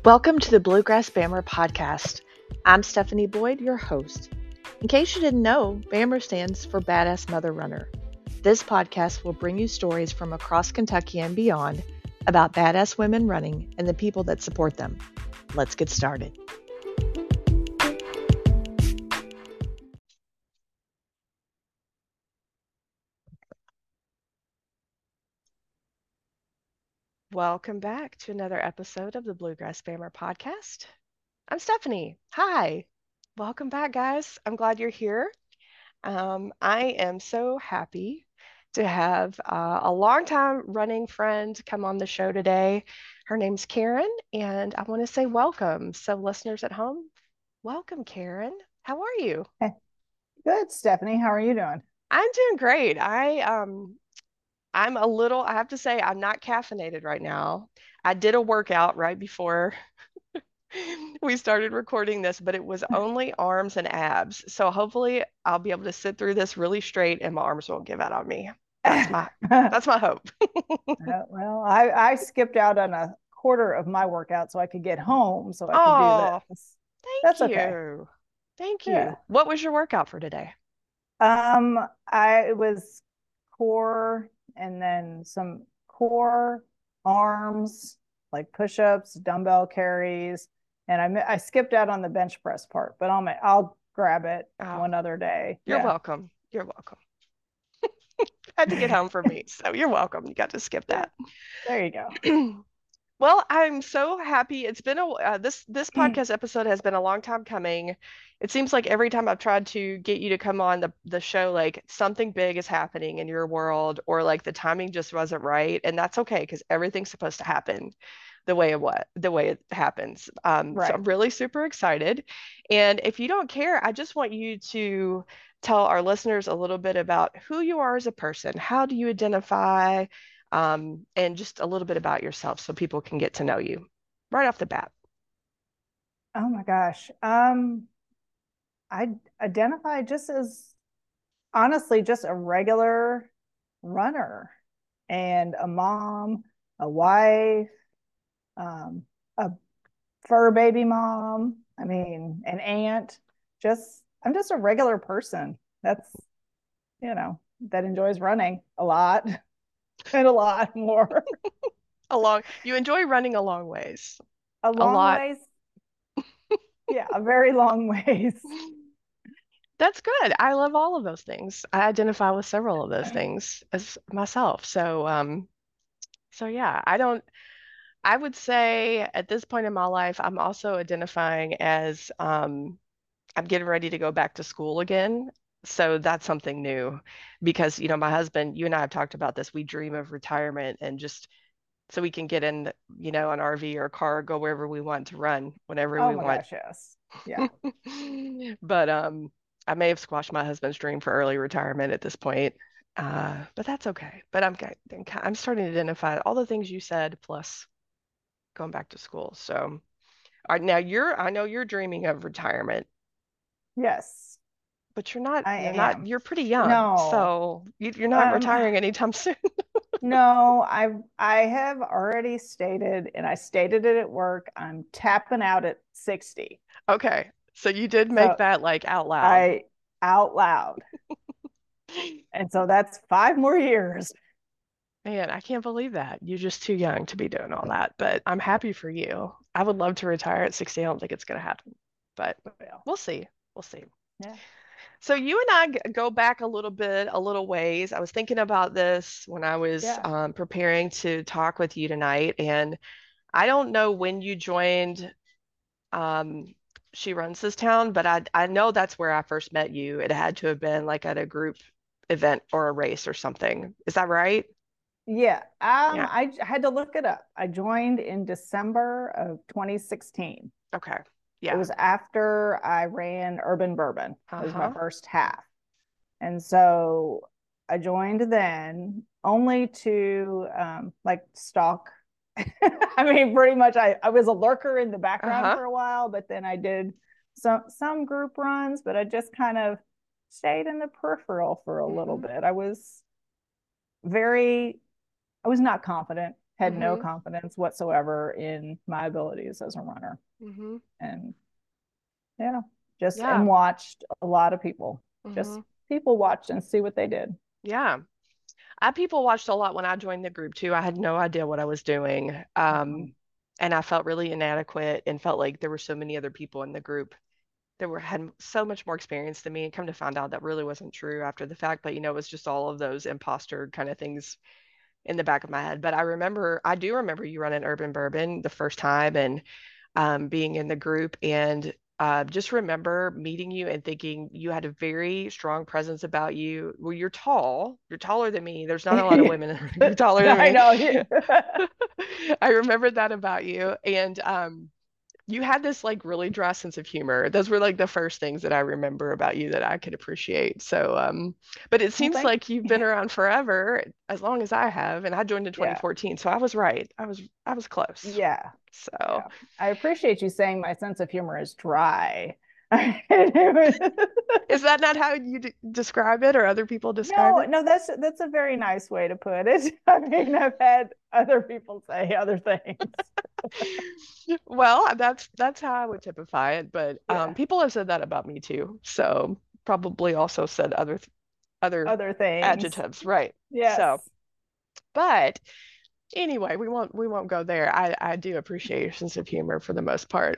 Welcome to the Bluegrass Bammer podcast. I'm Stephanie Boyd, your host. In case you didn't know, Bammer stands for Badass Mother Runner. This podcast will bring you stories from across Kentucky and beyond about badass women running and the people that support them. Let's get started. Welcome back to another episode of the Bluegrass Bammer podcast. I'm Stephanie. Hi. Welcome back, guys. I'm glad you're here. I am so happy to have a longtime running friend come on the show today. Her name's Karen, and I want to say welcome. So, listeners at home, welcome, Karen. How are you? Good, Stephanie. How are you doing? I'm doing great. I have to say, I'm not caffeinated right now. I did a workout right before we started recording this, but it was only arms and abs. So hopefully I'll be able to sit through this really straight and my arms won't give out on me. That's my hope. Well, I skipped out on a quarter of my workout so I could get home so I could do Oh, this. thank That's okay. you. Thank Yeah. you. What was your workout for today? I was core and then some core arms, like push-ups, dumbbell carries, and I skipped out on the bench press part, but I'll grab it Oh, one other day. you're Yeah. welcome. You're welcome. I had to get home for me, so you're welcome. You got to skip that. There you go. Well, I'm so happy. It's been this podcast episode has been a long time coming. It seems like every time I've tried to get you to come on the show, like something big is happening in your world, or like the timing just wasn't right, and that's okay because everything's supposed to happen the way it happens. So Right. I'm really super excited. And if you don't care, I just want you to tell our listeners a little bit about who you are as a person. How do you identify? And just a little bit about yourself so people can get to know you right off the bat. Oh my gosh. I identify just as honestly just a regular runner and a mom, a wife, a fur baby mom. I mean, an aunt. I'm just a regular person. That enjoys running a lot and a lot more. You enjoy running a long ways, A a long lot. ways. Yeah, a very long ways. That's good. I love all of those things. I identify with several of those things as myself. So yeah, I would say at this point in my life, I'm also identifying as I'm getting ready to go back to school again. So that's something new because, my husband, you and I have talked about this. We dream of retirement and just so we can get in, an RV or a car, go wherever we want to run whenever Oh we my want. gosh, yes. Yeah. But I may have squashed my husband's dream for early retirement at this point. But that's okay. But I'm starting to identify all the things you said plus going back to school. So, all right, now I know you're dreaming of retirement, Yes, but I am. you're pretty young. No. So you're not Um, retiring anytime soon. no, I have already stated, and I stated it at work, I'm tapping out at 60. Okay. So you did make So that like out loud. I out loud. And so that's 5 more years. Man, I can't believe that. You're just too young to be doing all that, but I'm happy for you. I would love to retire at 60. I don't think it's going to happen, but Well, we'll see. We'll see. yeah. So you and I go back a little ways. I was thinking about this when I was Yeah. preparing to talk with you tonight, and I don't know when you joined um, She Runs This Town, but I know that's where I first met you. It had to have been like at a group event or a race or something. Is that right? Yeah. Yeah. I had to look it up. I joined in December of 2016. Okay. It Yeah. was after I ran Urban Bourbon. It was my Uh-huh. first half. And so I joined then only to like stalk. I mean, pretty much I was a lurker in the background Uh-huh. for a while, but then I did some group runs, but I just kind of stayed in the peripheral for a little Hmm. bit. Very I was not confident had no Mm-hmm. confidence whatsoever in my abilities as a runner. Mm-hmm. And yeah, just Yeah. and watched a lot of people. Just Mm-hmm. people watched and see what they did. Yeah. I people watched a lot when I joined the group too. I had no idea what I was doing. Mhm. And I felt really inadequate and felt like there were so many other people in the group that were had so much more experience than me. And come to find out that really wasn't true after the fact. But it was just all of those imposter kind of things in the back of my head. But I do remember you running Urban Bourbon the first time and being in the group. And just remember meeting you and thinking you had a very strong presence about you. Well, you're tall. You're taller than me. There's not a lot of women. You're taller than I me. know. I remember that about you. And you had this like really dry sense of humor. Those were like the first things that I remember about you that I could appreciate. So, but it Well, seems thank like you've been around forever, as long as I have, and I joined in yeah, 2014, so I was right. I was close. yeah, So, yeah. I appreciate you saying my sense of humor is dry. is that not how you describe it, or other people describe No, it? no, that's a very nice way to put it. I mean, I've had other people say other things. Well, that's how I would typify it, but Yeah, people have said that about me too. So probably also said other other things. adjectives, right? So, Yes. but anyway, we won't go there. I do appreciate your sense of humor for the most part.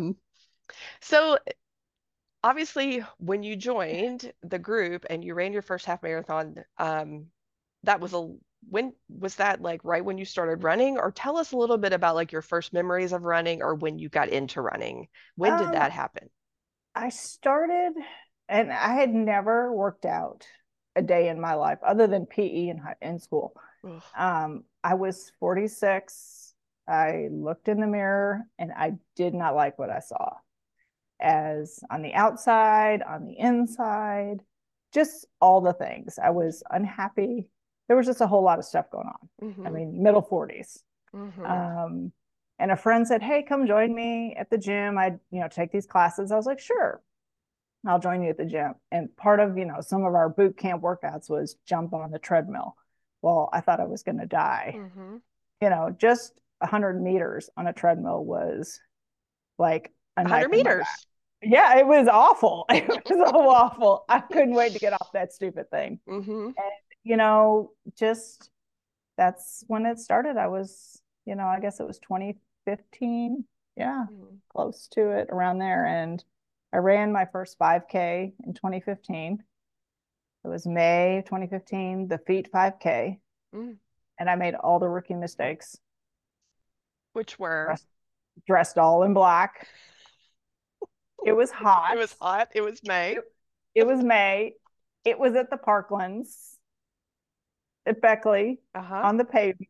So obviously when you joined the group and you ran your first half marathon, that was a when was that like right when you started running? Or tell us a little bit about like your first memories of running or when you got into running. When did Um, that happen? I started, and I had never worked out a day in my life other than PE in school. Ugh. I was 46. I looked in the mirror and I did not like what I saw, as on the outside, on the inside, just all the things. I was unhappy. There was just a whole lot of stuff going on. I Mm-hmm. mean, middle 40s. Mm-hmm. Um, and a friend said, "Hey, come join me at the gym. I take these classes." I was like, "Sure, I'll join you at the gym." And part of, some of our boot camp workouts was jump on the treadmill. Well, I thought I was going to die. Mm-hmm. Just 100 meters on a treadmill was like a 100 knife in my back. meters. Yeah, it was awful. It was so awful. I couldn't wait to get off that stupid thing. Mm-hmm. And, just that's when it started. I guess it was 2015. Yeah, Mm-hmm. close to it around there. And I ran my first 5K in 2015. It was May 2015, the feet 5K. Mm-hmm. And I made all the rookie mistakes, Which were dressed all in black. It was it hot. was hot. It was May. It, it was May. It was at the Parklands at Beckley Uh-huh. on the pavement,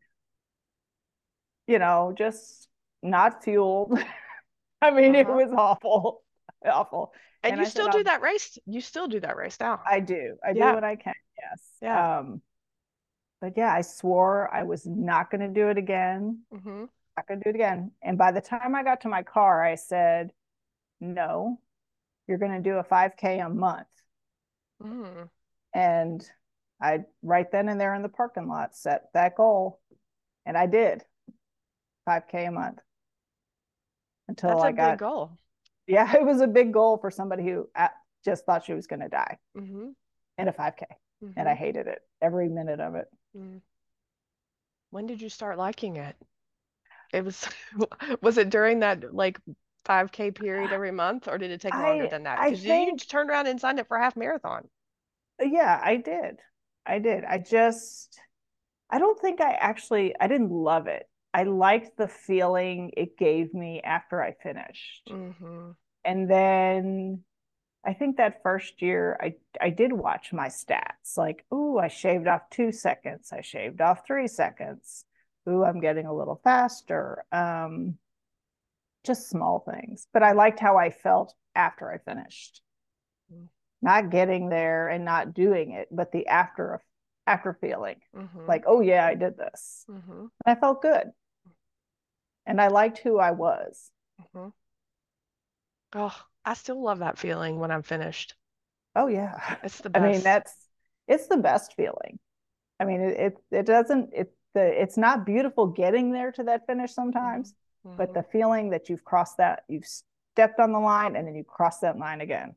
just not fueled. I mean, it Uh-huh. was awful, awful. And And I said, you still do that race now. I do. I do Yeah. what I can. Yes. Yeah. But yeah, I swore I was not going to do it again. Mm-hmm. Not going to do it again. And by the time I got to my car, I said, no, you're going to do a 5K a month. Mm-hmm. And I, right then and there in the parking lot, set that goal. And I did 5K a month until That's a I big got, goal. yeah, it was a big goal for somebody who just thought she was going to die Mm-hmm. in a 5K. And Mm-hmm. I hated it, every minute of it. Mm. When did you start liking it? It was was it during that like 5K period every month, or did it take longer I than that? I Because you think turned around and signed up for a half marathon. yeah, I did. I did. I don't think I didn't love it. I liked the feeling it gave me after I finished. Mm-hmm. And then I think that first year I did watch my stats. Like, ooh, I shaved off 2 seconds. I shaved off 3 seconds. Ooh, I'm getting a little faster. Just small things. But I liked how I felt after I finished. Not getting there and not doing it, but the after feeling. Mm-hmm. Like, oh yeah, I did this. Mm-hmm. And I felt good. And I liked who I was. Mm-hmm. Oh, I still love that feeling when I'm finished. Oh yeah. It's the I mean, best. it's the best feeling. I mean, it doesn't, it's not beautiful getting there to that finish Mhm. sometimes, but Mhm. the feeling that you've crossed that, you've stepped on the line and then you cross that line again.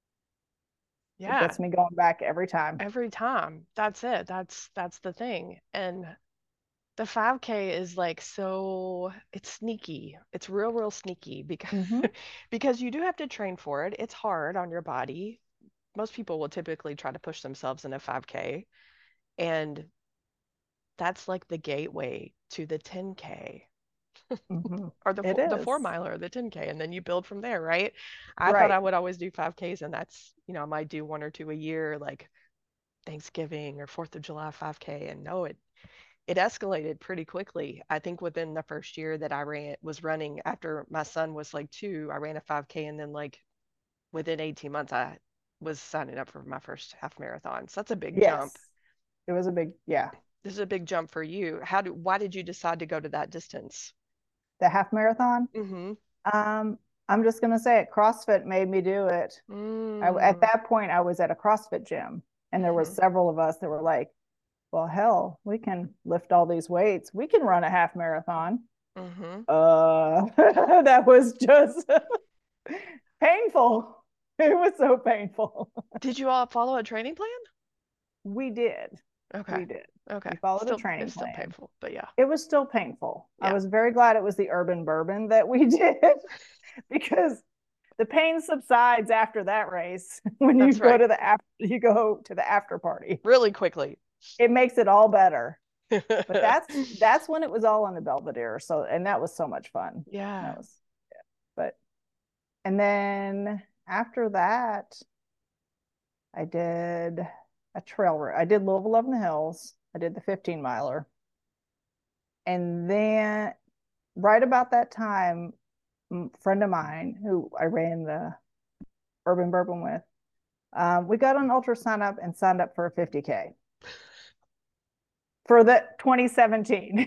It Yeah, gets me going back every time. every time. That's it. That's the thing. And the 5K is like so it's sneaky. It's real sneaky because Mm-hmm. because you do have to train for it. It's hard on your body. Most people will typically try to push themselves in a 5K, and that's like the gateway to the 10K Mm-hmm. or It the is. 4 miler, the 10K, and then you build from there, right? I thought Right. I would always do 5Ks, and that's, I might do one or two a year, like Thanksgiving or 4th of July 5K, and no, it escalated pretty quickly. I think within the first year that I was running after my son was like 2, I ran a 5K, and then like within 18 months, I was signing up for my first half marathon. So that's a big jump. Yes. It was a big, yeah. This is a big jump for you. Why did you decide to go to that distance? The half marathon. Mm-hmm. Um, I'm just gonna say it. CrossFit made me do it. At Mm. that point, I was at a CrossFit gym, and there were Mm-hmm. several of us that were like, "Well, hell, we can lift all these weights. We can run a half marathon." Mm-hmm. That was just painful. It was so painful. Did you all follow a training plan? We did. Okay. We did. Okay. We followed a Still, training it's still plan. painful, but yeah. It was still painful. I Yeah. was very glad it was the urban bourbon that we did because the pain subsides after that race when That's right. you go to the after party. Really quickly. It makes it all better. But that's when it was all on the Belvedere. So and that was so much fun. Yeah. That was but and then after that, I did a trail. I did Louisville Love in the Hills. I did the 15 miler. And then right about that time, a friend of mine who I ran the Urban Bourbon with, we got an ultra sign up and signed up for a 50K for the 2017.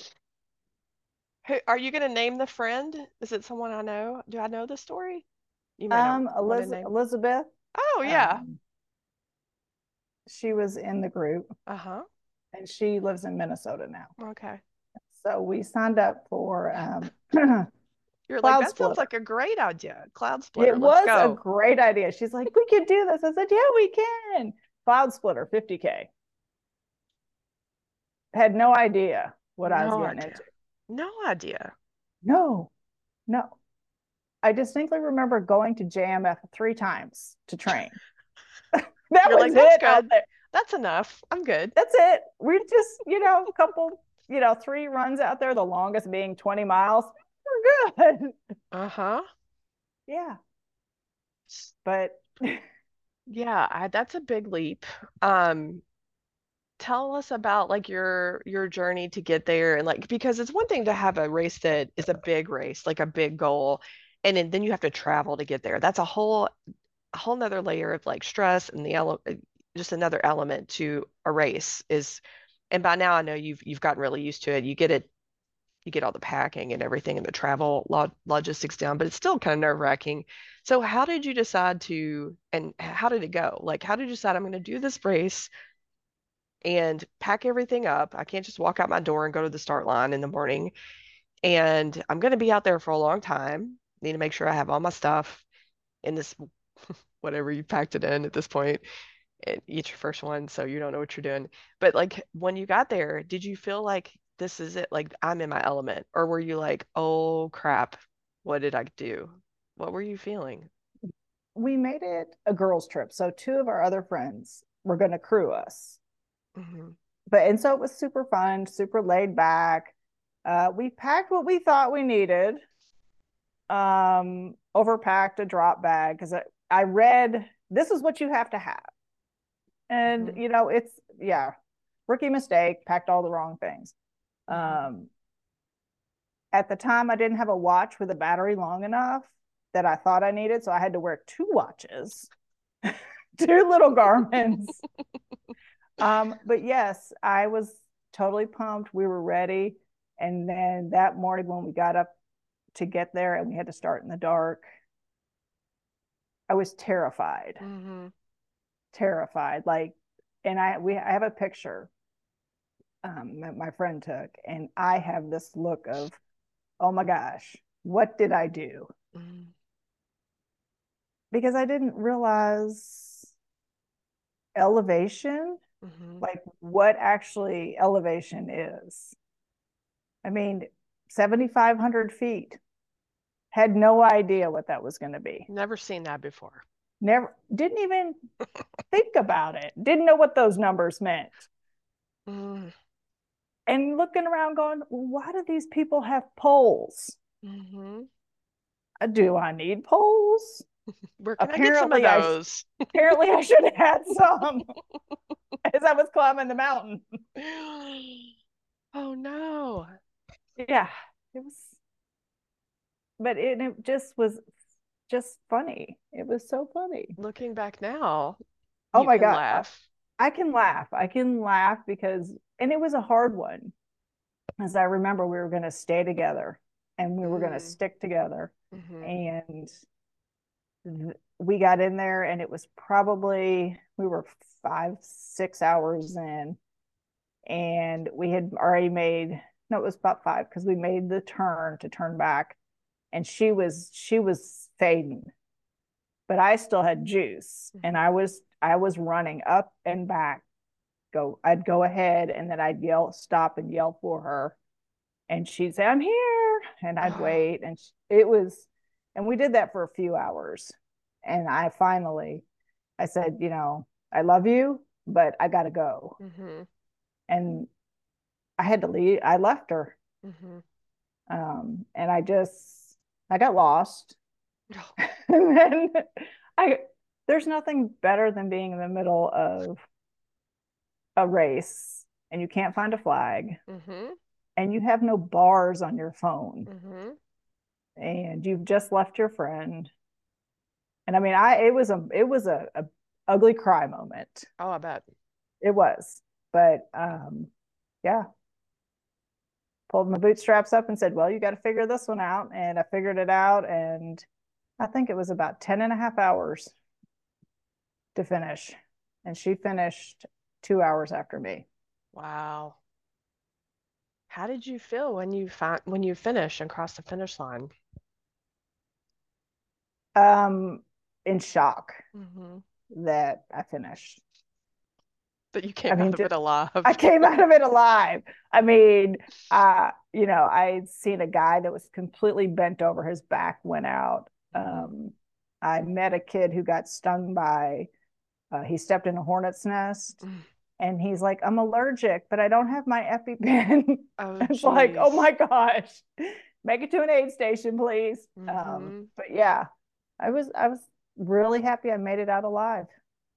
Are you going to name the friend? Is it someone I know? Do I know the story? You may not want to name. Elizabeth, Oh, yeah. um, she was in the group Uh-huh. and she lives in Minnesota now. Okay. So we signed up for You're like, Cloud that sounds Splitter. like a great idea. Cloud It Splitter, let's was a go. great idea. She's like, we could do this. I said, yeah, we can. Cloud Splitter, 50K. Had no idea what I was No getting into. idea. No idea. No, no. I distinctly remember going to JMF 3 times to train. That You're was like, that's it out good. there. That's enough. I'm good. That's it. We just, a couple, 3 runs out there, the longest being 20 miles. We're good. Uh-huh. Yeah. But Yeah, that's a big leap. Um, Tell us about like your journey to get there, and like because it's one thing to have a race that is a big race, like a big goal, and then you have to travel to get there. That's a whole nother layer of like stress and just another element to a race is, and by now I know you've gotten really used to it. You get all the packing and everything and the travel logistics down, but it's still kind of nerve-wracking. So how did you decide to, and how did it go? Like, how did you decide I'm going to do this race and pack everything up? I can't just walk out my door and go to the start line in the morning. And I'm going to be out there for a long time. Need to make sure I have all my stuff in this, whatever you packed it in at this point. It's your first one, so you don't know what you're doing. But like when you got there, did you feel like this is it? Like I'm in my element? Or were you like, oh crap, what did I do? What were you feeling? we made it a girls' trip. So 2 of our other friends were going to crew us. Hmm. And so it was super fun, super laid back. We packed what we thought we needed. Overpacked a drop bag because I read this is what you have to have. And Hmm. it's yeah, rookie mistake, packed all the wrong things. Hmm. Um, at the time I didn't have a watch with a battery long enough that I thought I needed, so I had to wear 2 watches, 2 little garments. But yes, I was totally pumped. We were ready. And then that morning when we got up to get there and we had to start in the dark, I was terrified, Hmm. terrified. Like, and I have a picture. that my friend took, and I have this look of, oh my gosh, what did I do? Mm, Because I didn't realize elevation, mm-hmm. like what actually elevation is. I mean, 7,500 feet. Had no idea what that was going to be. Never seen that before. Never, didn't even think about it. Didn't know what those numbers meant. Mm, And looking around going, why do these people have poles? mm-hmm. Do I need poles? Where can I get some of Apparently I those? apparently I should have had some as I was climbing the mountain. Oh no. Yeah, it was, but it just was just funny. It was so funny. Looking back now, Oh you my can God. laugh. I can laugh. I can laugh because, and it was a hard one. As I remember, we were going to stay together and we were going to Mm, stick together. mm-hmm. And we got in there, and it was probably, we were 5, 6 hours in, and we had already made, no, it was about five because we made the turn to turn back, and she was fading, but I still had juice, and Mm-hmm. I was running up and back. I'd go ahead, and then I'd yell, stop and yell for her, and she'd say, I'm here, and I'd Oh, wait, and it was, and we did that for a few hours, and I said, I love you, but I gotta go. mm-hmm. And I had to leave. I left her. Mm-hmm. And I got lost. Oh, And then I, there's nothing better than being in the middle of a race and you can't find a flag mm-hmm. and you have no bars on your phone Mm-hmm. and you've just left your friend. And I mean, it was a ugly cry moment. Oh, I bet. It was, but yeah, pulled my bootstraps up and said, well, you got to figure this one out. And I figured it out. And I think it was about 10 and a half hours to finish. And she finished 2 hours after me. Wow. How did you feel when you finished and crossed the finish line? Um, in shock Mm-hmm. that I finished. But you I came out mean, of it I alive. came out of it alive. I mean, I'd seen a guy that was completely bent over, his back went out. Mm-hmm. I met a kid who got stung by, he stepped in a hornet's nest, and he's like, I'm allergic, but I don't have my EpiPen. Oh, It's like, oh geez. my gosh, make it to an aid station, please. Mm-hmm. But yeah, I was really happy I made it out alive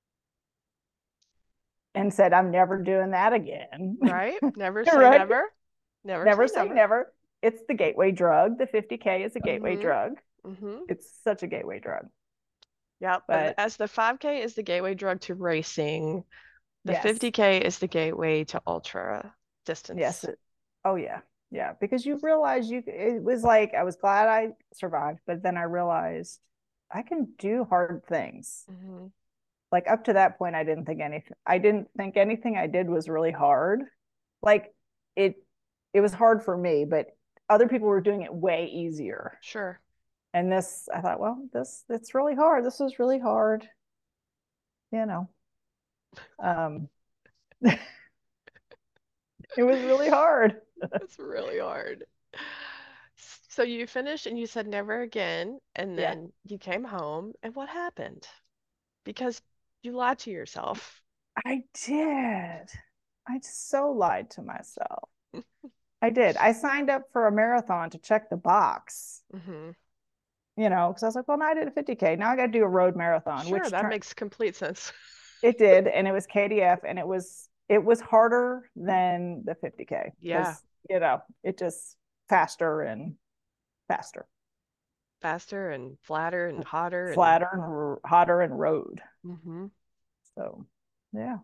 and said, I'm never doing that again. Right? Never say Right? never. Never Never say say never. never. It's the gateway drug. The 50K is a gateway Mm-hmm. drug. Mm-hmm. It's such a gateway drug. Yep. But As the 5K is the gateway drug to racing, the yes, 50K is the gateway to ultra yes. distance. Oh yeah, yeah. Because you realize it was like, I was glad I survived, but then I realized I can do hard things. Mm-hmm. Like up to that point, I didn't think anything I did was really hard. Like it, it was hard for me, but other people were doing it way easier. Sure. And this, I thought, well, it's really hard. This was really hard, you know. Um, it was really hard. It's really hard. So you finished and you said never again, and Yeah, then you came home, and what happened? Because you lied to yourself. I did. I so lied to myself. I did. I signed up for a marathon to check the box, Hmm. because I was like, well, now I did a 50K. Now I got to do a road marathon, Sure, which that makes complete sense. it did, and it was KDF, and it was harder than the 50K Yeah, because it just faster and faster, faster and flatter and hotter and flatter and hotter and road. hmm. So yeah,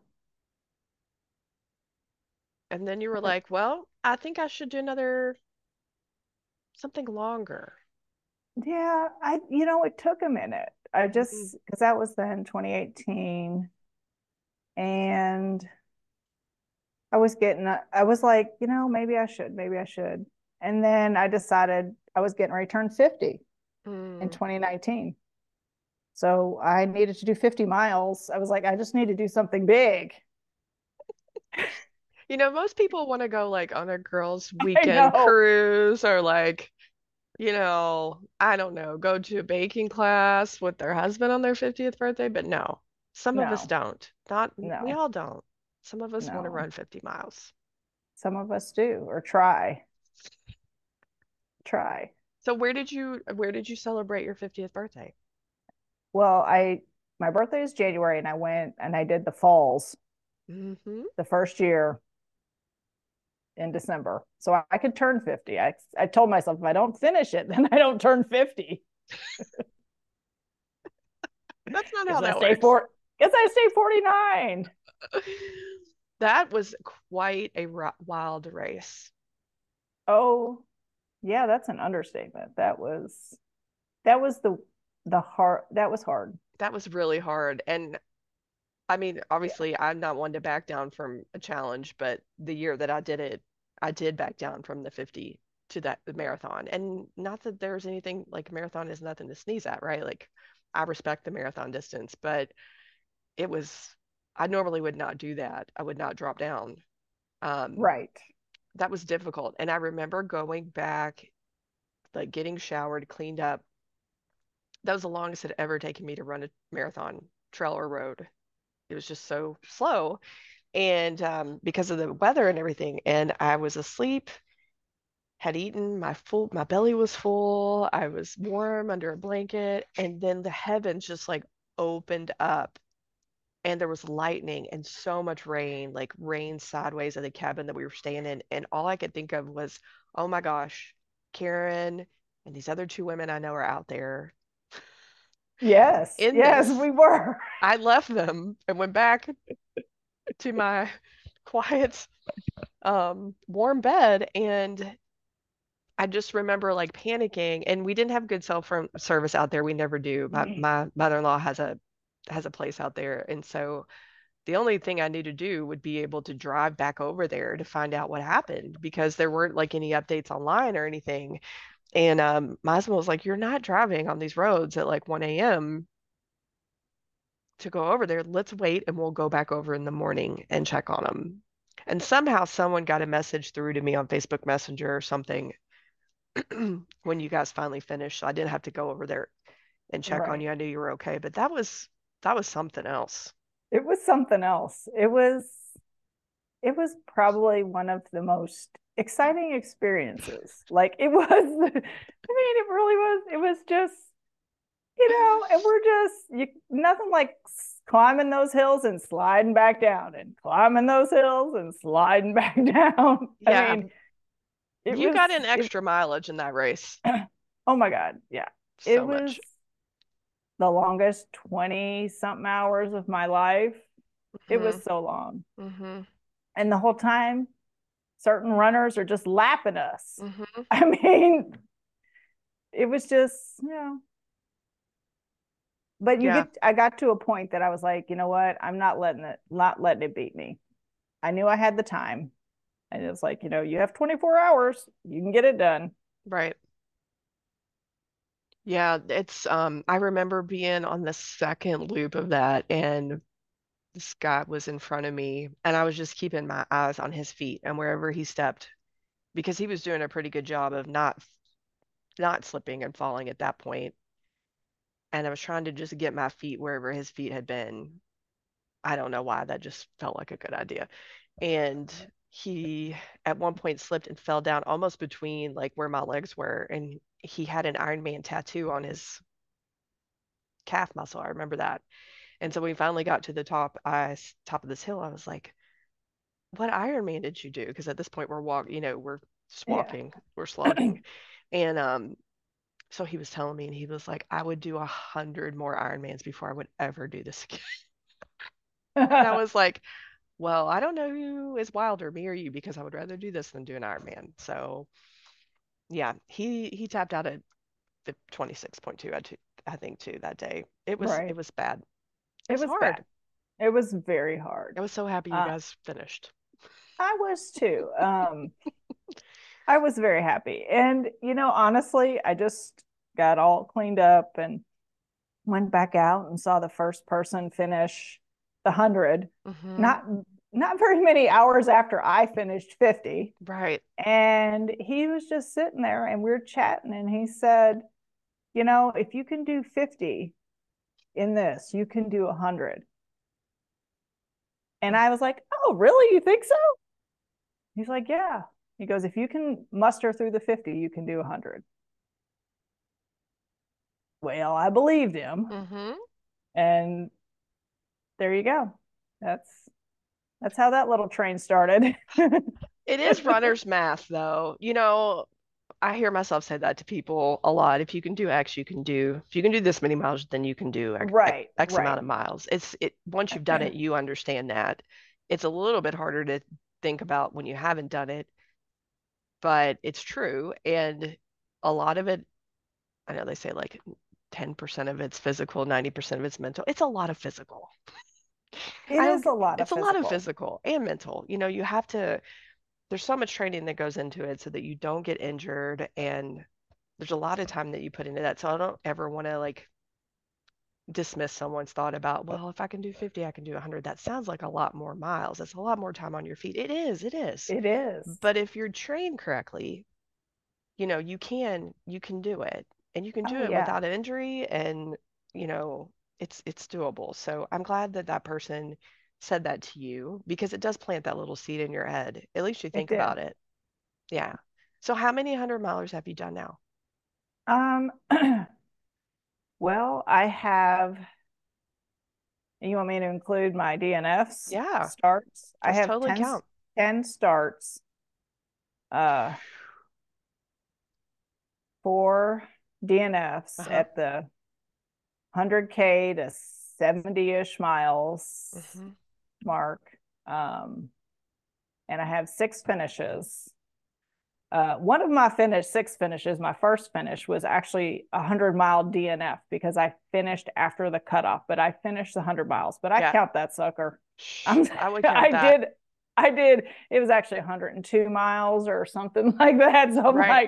And then you were like, well, I think I should do another something longer. yeah. It took a minute. I Hmm. just because that was then 2018, and I was like, maybe I should, maybe I should. And then I decided I was getting ready to turn 50 in Mm. 2019. So I needed to do 50 miles. I was like, I just need to do something big. Most people want to go like on a girls' I weekend know. cruise or like, I don't know, go to a baking class with their husband on their 50th birthday, but no, some of us No, don't. Not, we no, all don't. Some of us want to no. run 50 miles. Some of us do, or try. So where did you celebrate your 50th birthday? Well, my birthday is January and I went and I did the falls Hmm. the first year in December. So I could turn 50. I told myself if I don't finish it, then I don't turn 50. That's not how Guess I that stay works. for guess I stay 49. That was quite a wild race. Oh, yeah, that's an understatement. That was the hard that was hard. That was really hard. And I mean, Yeah. obviously, I'm not one to back down from a challenge, but the year that I did it, I did back down from the 50 to the marathon. And not that there's anything like marathon is nothing to sneeze at, right? Like, I respect the marathon distance, but it was, I normally would not do that. I would not drop down. Um, Right. that was difficult. And I remember going back, like getting showered, cleaned up. That was the longest it ever taken me to run a marathon, trail or road. It was just so slow. And because of the weather and everything, and I was asleep, had eaten, my belly was full, I was warm under a blanket, and then the heavens just like opened up, and there was lightning and so much rain, like rain sideways at the cabin that we were staying in, and all I could think of was, oh my gosh, Karen and these other two women I know are out there Yes. in Yes, this. we were. I left them and went back to my quiet warm bed, and I just remember like panicking, and we didn't have good cell phone service out there. We never do. My mother-in-law has a place out there, and so the only thing I knew to do would be able to drive back over there to find out what happened because there weren't like any updates online or anything. And my husband was like, "You're not driving on these roads at like 1 a.m. to go over there. Let's wait, and we'll go back over in the morning and check on them." And somehow someone got a message through to me on Facebook Messenger or something when you guys finally finished. So I didn't have to go over there and check on Right. you. I knew you were okay, but that was something else. It was something else. It was probably one of the most exciting experiences. Like it was, I mean, it really was. It was just, and we're just nothing like climbing those hills and sliding back down and climbing those hills and sliding back down. I Yeah, mean, it you was got in it, extra mileage in that race. oh my God. Yeah. It So was much. the longest 20 something hours of my life. It Hmm. was so long. Hmm. And the whole time, certain runners are just lapping us. Hmm. I mean, it was just, but Yeah, I got to a point that I was like, you know what? I'm not letting it beat me. I knew I had the time. And it's like, you have 24 hours, you can get it done. right. Yeah, it's I remember being on the second loop of that, and this guy was in front of me, and I was just keeping my eyes on his feet and wherever he stepped because he was doing a pretty good job of not slipping and falling at that point. And I was trying to just get my feet wherever his feet had been. I don't know why that just felt like a good idea. And he at one point slipped and fell down almost between like where my legs were, and he had an Iron Man tattoo on his calf muscle. I remember that. And so when we finally got to the top of this hill, I was like, "What Iron Man did you do?" Because at this point we're just Yeah. walking, we're slogging, and so he was telling me, and he was like, "I would do 100 more Ironmans before I would ever do this again." And I was like, "Well, I don't know who is wilder, me or you, because I would rather do this than do an Ironman." So yeah, he tapped out at the 26.2, I think too that day. It was it Right. was bad. It It was was hard. bad. It was very hard. I was so happy you Uh, guys finished. I was too. I was very happy. And, honestly, I just got all cleaned up and went back out and saw the first person finish the 100. Hmm. Not very many hours after I finished 50. Right. And he was just sitting there and we were chatting and he said, if you can do 50 in this, you can do 100. And I was like, "Oh, really? You think so?" He's like, "Yeah." He goes, "If you can muster through the 50, you can do 100." Well, I believed him. Hmm. And there you go. That's that's how that little train started. It is runner's math, though. I hear myself say that to people a lot. If you can do this many miles, then you can do Right, X amount right. of miles. Once you've done it, you understand that. It's a little bit harder to think about when you haven't done it, but it's true. And a lot of it, I know they say like 10% of it's physical, 90% of it's mental. It's a lot of physical. It I is don't, a lot of it's a lot of physical. physical and mental. You have to, there's so much training that goes into it so that you don't get injured. And there's a lot of time that you put into that. So I don't ever want to like dismiss someone's thought about, well, if I can do 50, I can do 100. That sounds like a lot more miles. That's a lot more time on your feet. It is. It is. But if you're trained correctly, you can do it. And you can do Oh it yeah, without an injury and, you know, it's doable. So I'm glad that that person said that to you because it does plant that little seed in your head. At least you it think did. about it. Yeah. So how many 100 milers have you done now? Um well, I have, you want me to include my DNFs Yeah, starts? I let's have totally 10, count. 10 starts, uh 4 DNFs Uh-huh. at the 100K to 70-ish miles Hmm. mark. Um, and I have 6 finishes. One of my 6 finishes, my first finish was actually a 100-mile DNF because I finished after the cutoff, but I finished the 100 miles. But I Yeah. count that sucker. I'm, I would count I that. did, I did. It was actually 102 miles or something like that. So I'm Right. like,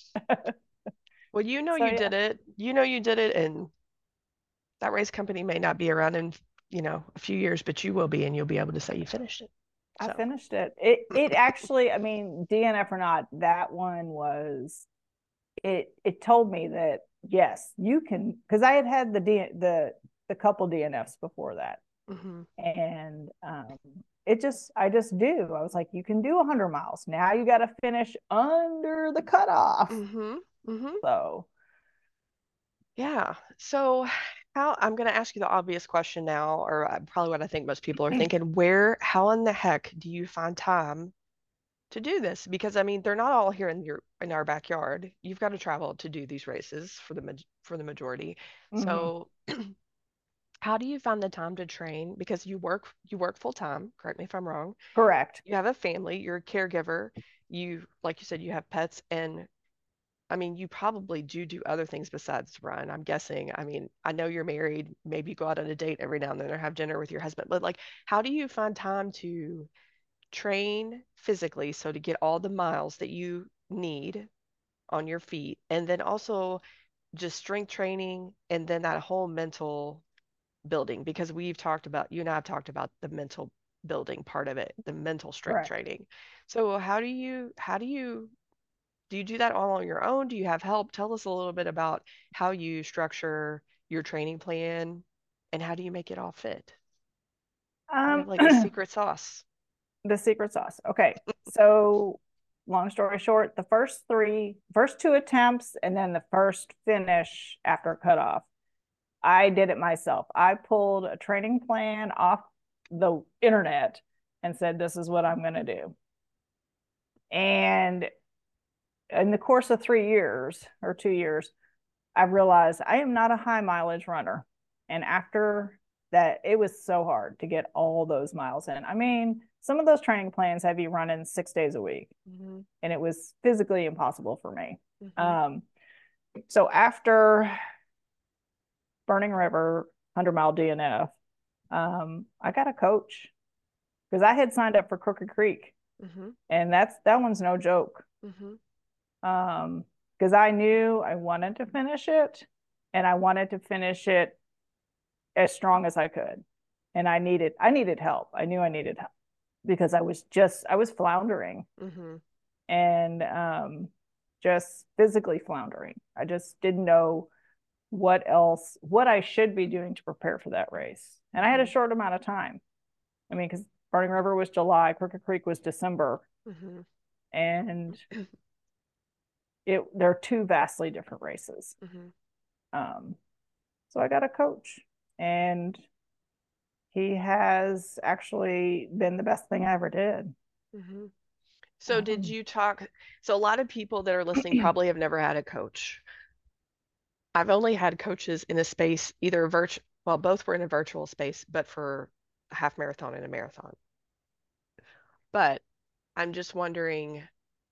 Well, so you yeah, did it. You did it, and that race company may not be around in, a few years, but you will be, and you'll be able to say you finished it. I So, finished it. It actually, I mean, DNF or not, that one was, it told me that yes, you can, because I had had the couple DNFs before that, hmm. and I just do. I was like, you can do 100 miles. Now you got to finish under the cutoff. Hmm. Hmm. So, Yeah. So, how I'm going to ask you the obvious question now, or probably what I think most people are thinking, how in the heck do you find time to do this? Because I mean, they're not all here in our backyard. You've got to travel to do these races for the majority. mhm, So, how do you find the time to train? Because you work full time, correct me if I'm wrong. correct. You have a family, you're a caregiver, like you said, you have pets, and I mean, you probably do other things besides run, I'm guessing. I mean, I know you're married, maybe you go out on a date every now and then or have dinner with your husband, but like, how do you find time to train physically so to get all the miles that you need on your feet, and then also just strength training and then that whole mental building? Because you and I have talked about the mental building part of it, the mental strength Correct. training. So how do you do that all on your own? Do you have help? Tell us a little bit about how you structure your training plan and how do you make it all fit? You have like the The secret sauce. secret sauce. Okay. So, long story short, the first 2 attempts, and then the first finish after cutoff, I did it myself. I pulled a training plan off the internet and said, this is what I'm going to do. And in the course of 3 years or 2 years, I realized I am not a high mileage runner. And after that, it was so hard to get all those miles in. I mean, some of those training plans have you running 6 days a week, Hmm. and it was physically impossible for me. Hmm. Um, so after Burning River, 100-mile DNF, I got a coach because I had signed up for Crooked Creek. Mm-hmm. And that one's no joke. Mm-hmm. Because I knew I wanted to finish it, and I wanted to finish it as strong as I could. And I needed help. I knew I needed help because I was floundering, Mm-hmm. and just physically floundering. I just didn't know what I should be doing to prepare for that race. And I had a Mm-hmm. short amount of time. I mean, because Burning River was July, Crooked Creek was December, Mm-hmm. and they're two vastly different races. Mm-hmm. Um, so I got a coach, and he has actually been the best thing I ever did. Mm-hmm. So did Um, you talk? So a lot of people that are listening probably have never had a coach. I've only had coaches in a space, either virtual, well, both were in a virtual space, but for a half marathon and a marathon. But I'm just wondering,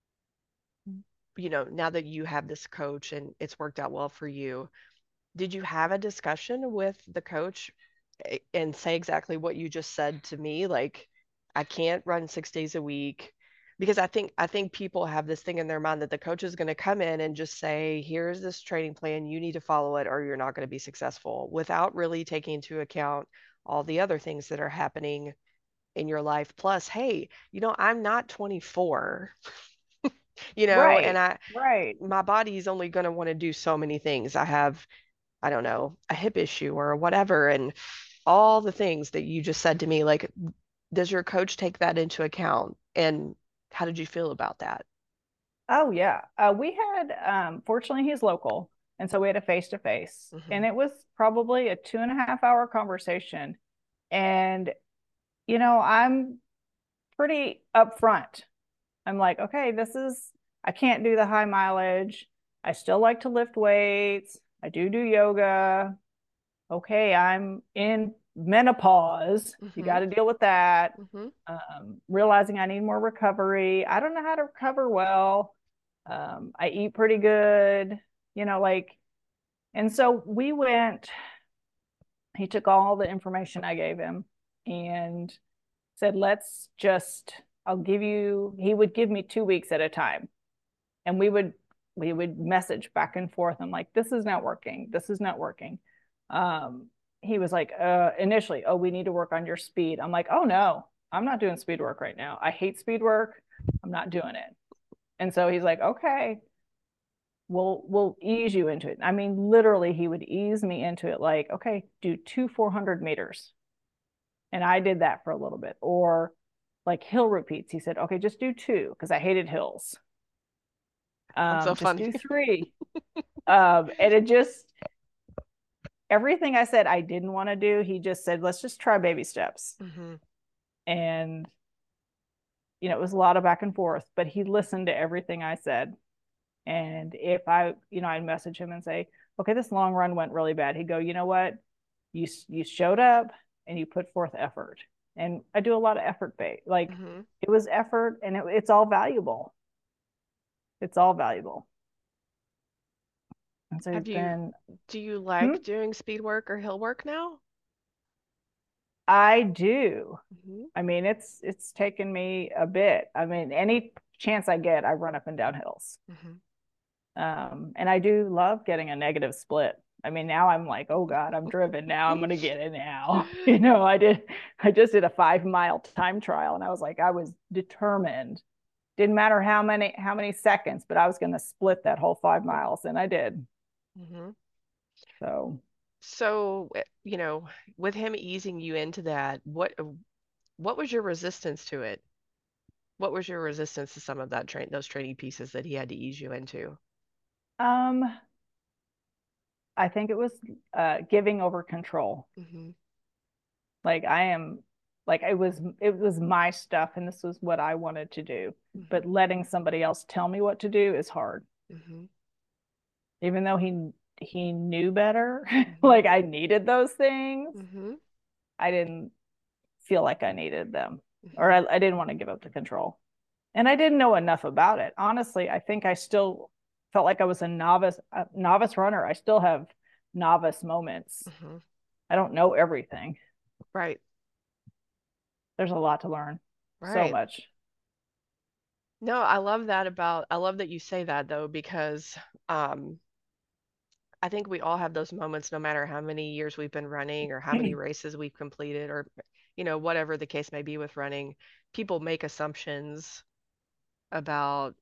now that you have this coach and it's worked out well for you, did you have a discussion with the coach and say exactly what you just said to me? Like, I can't run 6 days a week because I think people have this thing in their mind that the coach is going to come in and just say, here's this training plan, you need to follow it or you're not going to be successful without really taking into account all the other things that are happening in your life. Plus, hey, I'm not 24, and right, right. my body's only going to want to do so many things. I have, I don't know, a hip issue or whatever, and all the things that you just said to me, like, does your coach take that into account? And how did you feel about that? Oh yeah. We had fortunately he's local, and so we had a face to face, and Hmm. it was probably a 2.5 hour conversation. And I'm pretty upfront. I'm like, okay, I can't do the high mileage. I still like to lift weights. I do yoga. Okay, I'm in menopause. You Hmm. got to deal with that. Hmm. Realizing I need more recovery. I don't know how to recover well. I eat pretty good, like, and so he took all the information I gave him and said, he would give me 2 weeks at a time. And we would message back and forth. I'm like, this is not working. This is not working. He was like, initially, oh, we need to work on your speed. I'm like, oh no, I'm not doing speed work right now. I hate speed work. I'm not doing it. And so he's like, okay, we'll ease you into it. I mean, literally, he would ease me into it, like, okay, do two 400 meters. And I did that for a little bit. Or like hill repeats. He said, okay, just do two, because I hated hills. Sounds so Just funny. do three. And everything I said I didn't want to do, he just said, let's just try baby steps. Hmm. And, it was a lot of back and forth, but he listened to everything I said. And if I'd message him and say, okay, this long run went really bad. He'd go, you know what? You showed up and you put forth effort. And I do a lot of effort based. Like, Hmm. it was effort, and it's all valuable. It's all valuable. And so Have he's you, been, do you hmm? like doing speed work or hill work now? I do. Hmm. I mean, it's taken me a bit. I mean, any chance I get, I run up and down hills. Hmm. And I do love getting a negative split. I mean, now I'm like, oh God, I'm driven now. I'm gonna get it now. I just did a 5 mile time trial, and I was determined. Didn't matter how many seconds, but I was gonna split that whole 5 miles, and I did. Hmm. So So, with him easing you into that, what was your resistance to it? What was your resistance to some of those training pieces that he had to ease you into? um I think it was giving over control. Hmm. Like, I am like, it was my stuff, and this was what I wanted to do. Hmm. But letting somebody else tell me what to do is hard. Hmm. Even though he knew better, Hmm. like I needed those things, Hmm. I didn't feel like I needed them, or Hmm. I didn't want to give up the control. And I didn't know enough about it. Honestly, I think I still felt like I was a novice runner. I still have novice moments. Hmm. I don't know everything. Right, There's a lot to learn. So right. much. No, I love that you say that though, because um, I think we all have those moments no matter how many years we've been running or how many races we've completed or, whatever the case may be with running. People make assumptions about,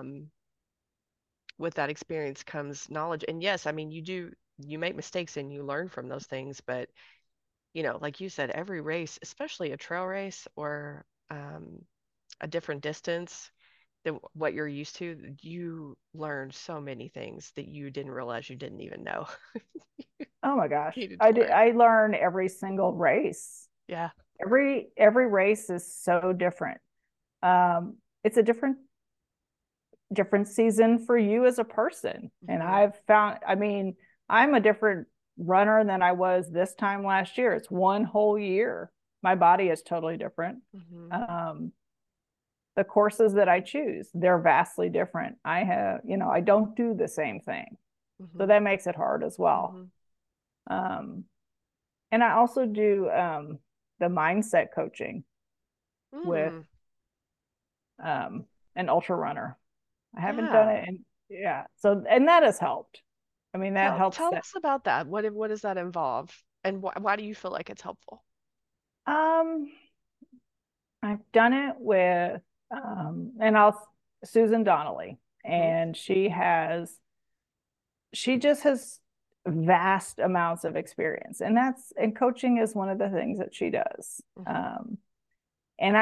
with that experience comes knowledge. And yes, I mean, you make mistakes and you learn from those things, but, like you said, every race, especially a trail race or a different distance than what you're used to, you learn so many things that you didn't realize you didn't even know Oh my gosh. needed to learn. I learn every single race. Yeah. Every race is so different. It's a different season for you as a person. And Hmm. I've found, I mean, I'm a different runner than I was this time last year. It's one whole year. My body is totally different. Hmm. Um, the courses that I choose, they're vastly different. I don't do the same thing. So Hmm. that makes it hard as well. Hmm. Um, and I also do the mindset coaching with Mm. um, an ultra runner. I haven't done Yeah. it in, yeah. So, and that has helped. I mean, that helps Tell that. us about that. What does that involve? And why do you feel like it's helpful? Um, I've done it with, and I'll, Susan Donnelly, Hmm. and she just has vast amounts of experience. And coaching is one of the things that she does. Hmm. And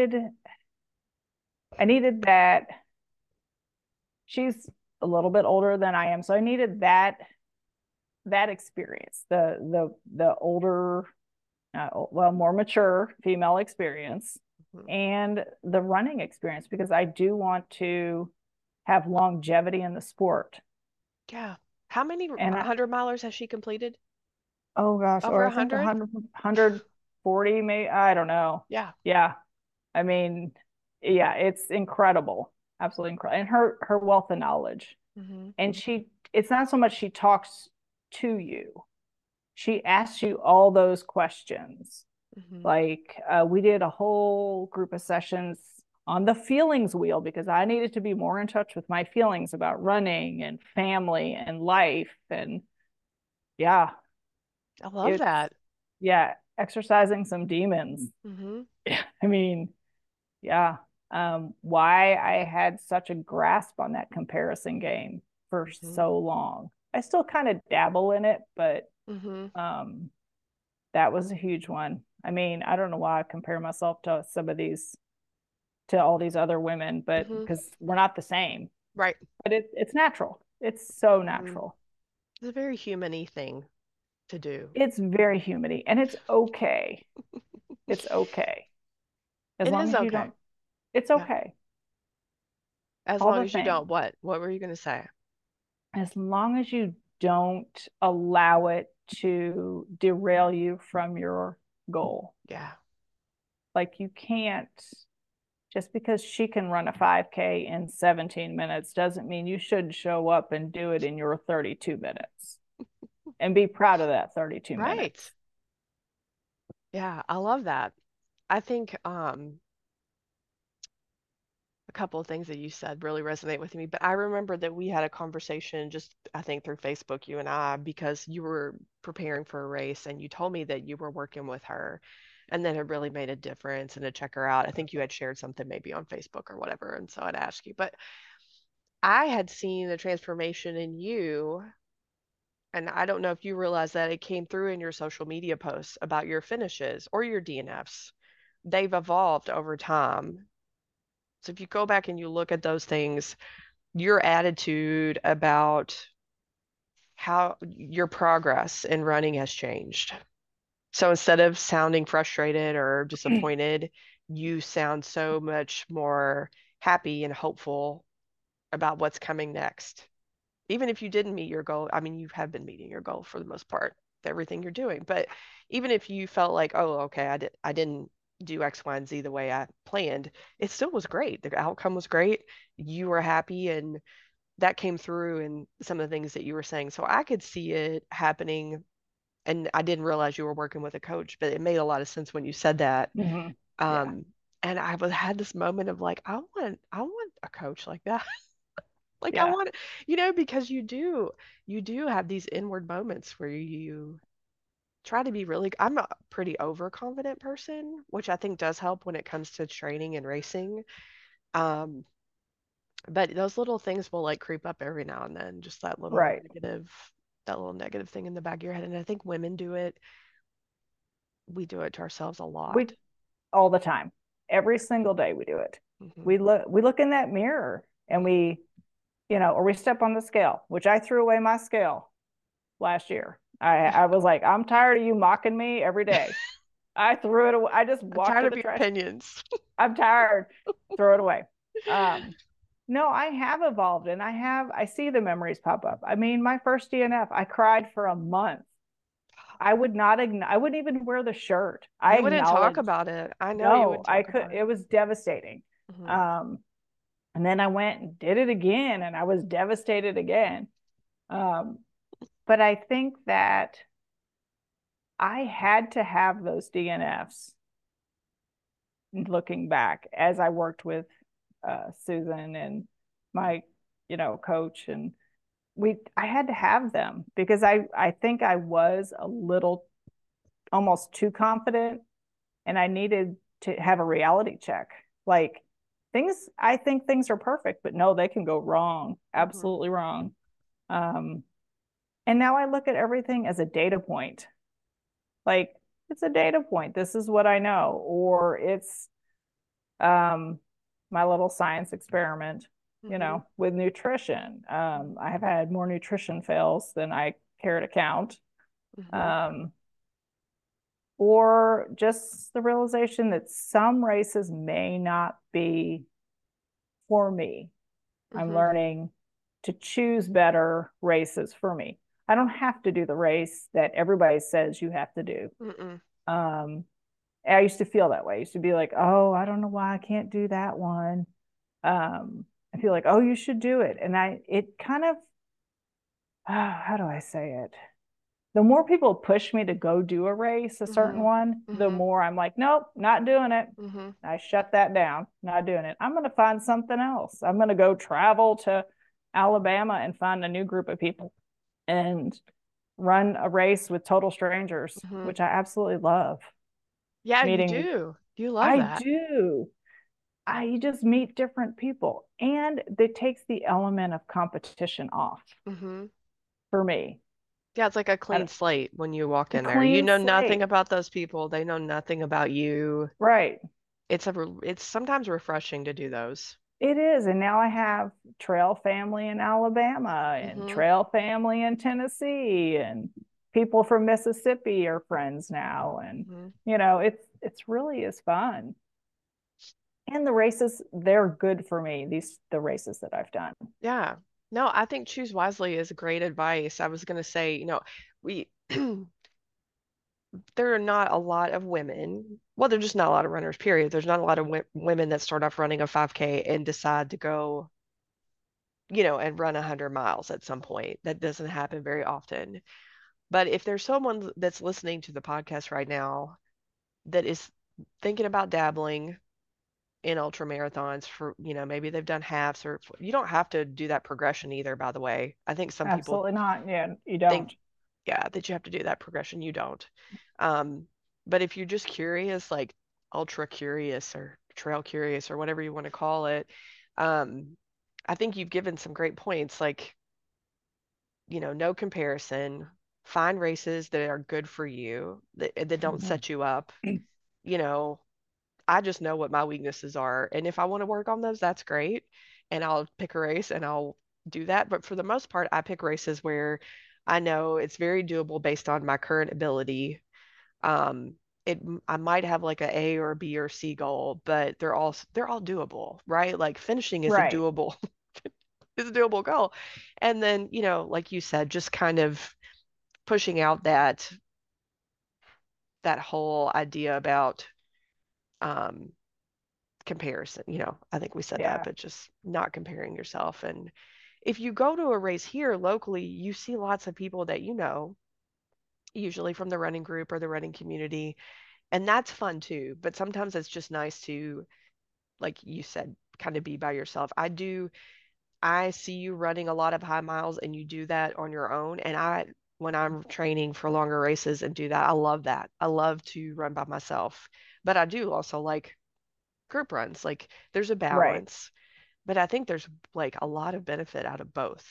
I needed that. She's a little bit older than I am. So I needed that experience, the older, well, more mature female experience, Hmm. and the running experience because I do want to have longevity in the sport. Yeah. How many And 100 milers has she completed? oh gosh, Over or a I think hundred? 140, maybe, I don't know. Yeah. Yeah, I mean, yeah, it's incredible, absolutely incredible, and her wealth of knowledge. Hmm. And it's not so much she talks to you; she asks you all those questions. Hmm. Like we did a whole group of sessions on the feelings wheel because I needed to be more in touch with my feelings about running and family and life. And yeah, I love it's, that. yeah, exercising some demons. Hmm. I mean, yeah. Why I had such a grasp on that comparison game for Hmm. so long. I still kind of dabble in it, but Hmm. um, that was a huge one. I mean, I don't know why I compare myself to to all these other women, but Hmm. because we're not the same. Right. But it's natural. It's so Hmm. natural. It's a very human-y thing to do. It's very humany, and it's okay. It's okay as It long is as you okay. don't. It's Yeah. okay. As All long the as you things. don't what? What were you going to say? As long as you don't allow it to derail you from your goal. Yeah. Like you can't just because she can run a 5K in 17 minutes doesn't mean you should show up and do it in your 32 minutes and be proud of that 32 Right. minutes. Yeah, I love that. I think a couple of things that you said really resonate with me, but I remember that we had a conversation just I think through Facebook, you and I, because you were preparing for a race and you told me that you were working with her and that it really made a difference and to check her out. I think you had shared something maybe on Facebook or whatever, and so I'd ask you. But I had seen the transformation in you, and I don't know if you realize that it came through in your social media posts about your finishes or your DNFs. They've evolved over time. So if you go back and you look at those things, your attitude about how your progress in running has changed. So instead of sounding frustrated or disappointed, you sound so much more happy and hopeful about what's coming next. Even if you didn't meet your goal, I mean, you have been meeting your goal for the most part, everything you're doing. But even if you felt like, oh, okay, I didn't do X, Y, and Z the way I planned, it still was great. The outcome was great. You were happy, and that came through in some of the things that you were saying. So I could see it happening, and I didn't realize you were working with a coach, but it made a lot of sense when you said that. Mm-hmm. Yeah. Um, and I was had this moment of like, a coach like that. Like I Yeah. want, because you do have these inward moments where you try to be really, I'm a pretty overconfident person, which I think does help when it comes to training and racing. Um, but those little things will like creep up every now and then, just Right. that little negative thing in the back of your head. And I think women do it, we do it to ourselves a lot. We all the time. Every single day we do it. Hmm. We look in that mirror and Hmm. or we step on the scale, which I threw away my scale last year. I was like, I'm tired of you mocking me every day. I threw it away. I just I'm walked tired to of the your trash. opinions. I'm tired. Throw it away. Um, no, I have evolved and I see the memories pop up. I mean, my first DNF, I cried for a month. I wouldn't even wear the shirt. I You wouldn't talk acknowledged, about it. I know you no, wouldn't I talk could, about it. it was devastating. Hmm. Um, and then I went and did it again and I was devastated again. Um, but I think that I had to have those DNFs looking back as I worked with Susan and my, coach, and I had to have them because I think I was a little almost too confident and I needed to have a reality check. Like I think things are perfect, but no, they can go wrong, Hmm. absolutely wrong. Um, and now I look at everything as a data point. Like it's a data point. This is what I know, or it's um, my little science experiment, Hmm. with nutrition. Hmm. I have had more nutrition fails than I care to count. Hmm. Um, or just the realization that some races may not be for me. I'm Hmm. learning to choose better races for me. I don't have to do the race that everybody says you have to do. Mm-mm. Um, I used to feel that way. I used to be like, oh, I don't know why I can't do that one. I feel like, oh, you should do it. And it kind of, how do I say it? The more people push me to go do a race, a certain Hmm. one, the Hmm. more I'm like, nope, not doing it. Hmm. I shut that down, not doing it. I'm going to find something else. I'm going to go travel to Alabama and find a new group of people and run a race with total strangers, Hmm. which I absolutely love. Yeah, you Meeting, do. You love I that. do. I just meet different people and it takes the element of competition off Hmm. for me. Yeah, it's like a clean slate when you walk A in there. You clean know nothing slate. about those people. They know nothing about you. Right. It's sometimes refreshing to do those. It is. And now I have trail family in Alabama and Hmm. trail family in Tennessee and people from Mississippi are friends now. And, Hmm. it's really is fun. And the races, they're good for me, the races that I've done. Yeah. No, I think choose wisely is great advice. I was going to say, we there are not a lot of women. Well, there's just not a lot of runners, period. There's not a lot of women that start off running a 5K and decide to go, and run 100 miles at some point. That doesn't happen very often. But if there's someone that's listening to the podcast right now that is thinking about dabbling in ultra marathons for, maybe they've done halves, or you don't have to do that progression either, by the way. I think some people Absolutely not. Yeah, you think, don't. yeah, that you have to do that progression. You don't. Um, but if you're just curious, like ultra curious or trail curious or whatever you want to call it, um, I think you've given some great points. Like, no comparison. Find races that are good for you, that don't Mm-hmm. set you up. You know, I just know what my weaknesses are. And if I want to work on those, that's great. And I'll pick a race and I'll do that. But for the most part, I pick races where I know it's very doable based on my current ability. Um, I might have like a or a B or C goal, but they're all doable, right? Like finishing is a Right. doable is a doable goal. And then, like you said, just kind of pushing out that whole idea about um comparison. I think we said that, Yeah. but just not comparing yourself. And if you go to a race here locally, you see lots of people that usually from the running group or the running community, and that's fun too. But sometimes it's just nice to, like you said, kind of be by yourself. I see you running a lot of high miles and you do that on your own. And when I'm training for longer races and do that, I love that. I love to run by myself. But I do also like group runs. Like there's a Right. balance, but I think there's like a lot of benefit out of both.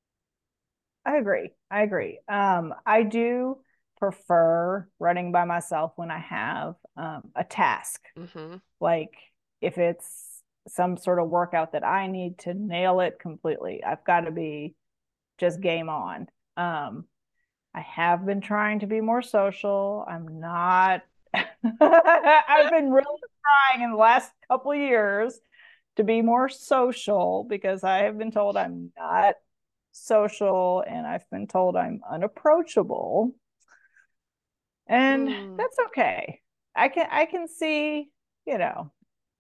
I agree. I agree. I do prefer running by myself when I have a task. Hmm. Like if it's some sort of workout that I need to nail it completely, I've got to be just game on. Um, I have been trying to be more social. I'm not, I've been really trying in the last couple of years to be more social because I have been told I'm not social and I've been told I'm unapproachable. And Mm. that's okay. I can see, you know,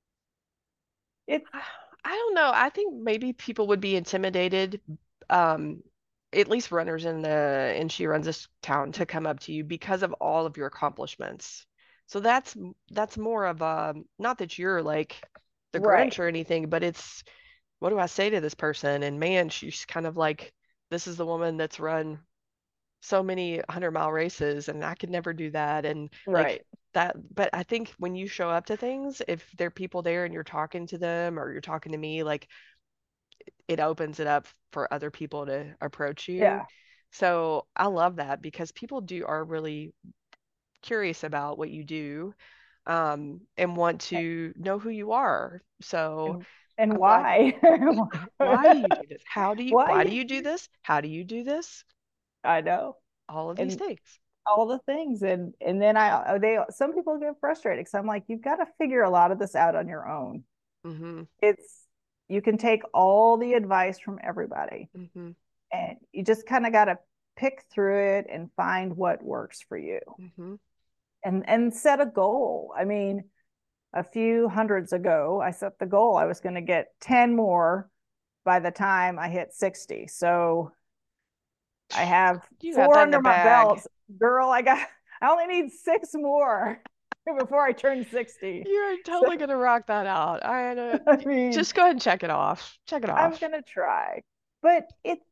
it's I don't know. I think maybe people would be intimidated, um, at least runners in the and she runs this town to come up to you because of all of your accomplishments. So that's more of a not that you're like the right, Grinch or anything, but it's what do I say to this person? And man, she's kind of like this is the woman that's run so many 100-mile races and I could never do that and like right. that but I think when you show up to things if there are people there and you're talking to them or you're talking to me like it opens it up for other people to approach you. Yeah. So I love that because people do are really curious about what you do and want to know who you are. So And I'm glad why? why do you do this? Why do Why? you do this? How do you do this? I know. All of these And things. all the things and then I they some people get frustrated because I'm like, you've got to figure a lot of this out on your own. Mm-hmm. It's you can take all the advice from everybody Mm-hmm. and you just kind of got to pick through it and find what works for you Mm-hmm. and set a goal. I mean, a few hundreds ago, I set the goal I was going to get 10 more by the time I hit 60. So I have You got four that in the under my bag. belt. Girl, I only need six more before I turn 60. You're So, totally gonna rock that out. I mean, Just go ahead and check it off. Check it I'm off. going to try. But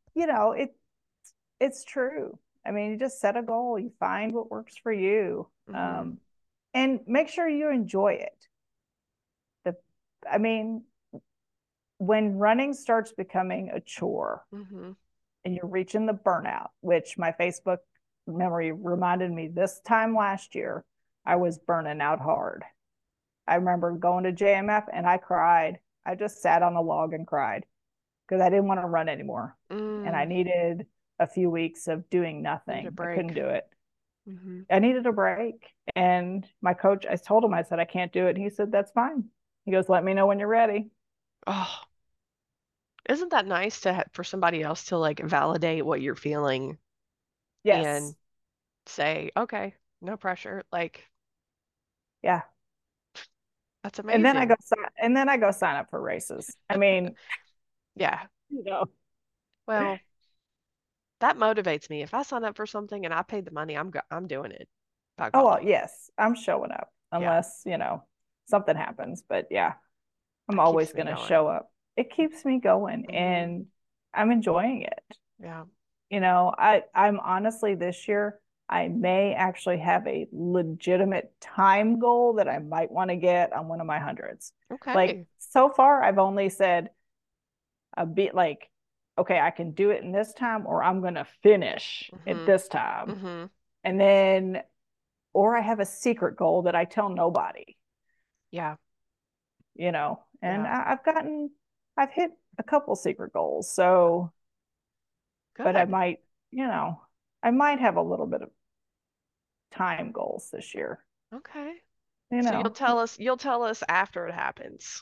it's true. I mean, you just set a goal, you find what works for you. Mm-hmm. And make sure you enjoy it. The I mean, when running starts becoming a chore Mm-hmm. and you're reaching the burnout, which my Facebook memory reminded me this time last year, I was burning out hard. I remember going to JMF and I cried. I just sat on a log and cried because I didn't want to run anymore. And I Mm. needed a few weeks of doing Need a nothing. I couldn't break. do it. Mm-hmm. I needed a break. And my coach, I told him, I said, I can't do it. And he said, that's fine. He goes, let me know when you're ready. Oh, isn't that nice to for somebody else to like validate what you're feeling and Yes. say, okay, no pressure. Like, Yeah. that's And then I amazing. go and then I go sign up for races. I mean, Yeah. you know, Well, that motivates me. If I sign up for something and I paid the money, I'm doing it. By oh well, golly. yes, I'm showing up Yeah. unless, something happens. But yeah, I'm That keeps always me gonna going. show up. It keeps me going Hmm. and I'm enjoying it. Yeah. I'm honestly this year, I may actually have a legitimate time goal that I might want to get on one of my hundreds. Like Okay. so far, I've only said a bit like, okay, I can do it in this time, or I'm gonna finish at Hmm. this time. Hmm. And then, or I have a secret goal that I tell nobody, Yeah. and Yeah. I've hit a couple secret goals. So, but Good. I might have a little bit of time goals this year, Okay. you So know, you'll tell us after it happens.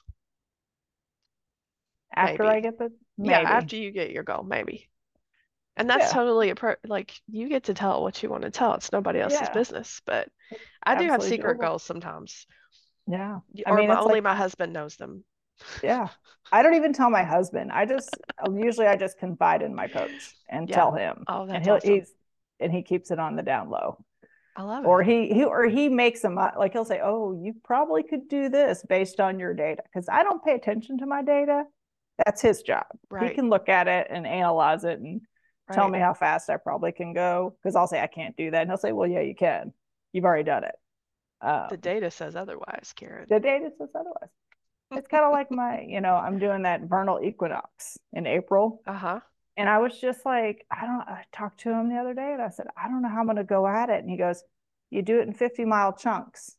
after I Maybe. get the, Yeah, maybe. after you get your goal, maybe. And that's Yeah. totally like you get to tell what you want to tell. It's nobody else's Yeah. business. But It's I do have absolutely secret doable. goals sometimes. Yeah. I Or mean, my it's only like, my husband knows them. yeah. I don't even tell my husband. I just confide in my coach and Yeah. tell him Oh, and that's awesome. he keeps it on the down low. I love Or it. he makes them up. Like he'll say, "Oh, you probably could do this based on your data," because I don't pay attention to my data. That's his job. He Right, can look at it and analyze it and tell right. me how fast I probably can go. Because I'll say I can't do that, and he'll say, "Well, yeah, you can. You've already done it." The Um, data says otherwise, Karen. the data says otherwise. It's kind of like I'm doing that vernal equinox in April. Uh-huh. And I was just like, I talked to him the other day and I said, I don't know how I'm going to go at it. And he goes, you do it in 50-mile chunks.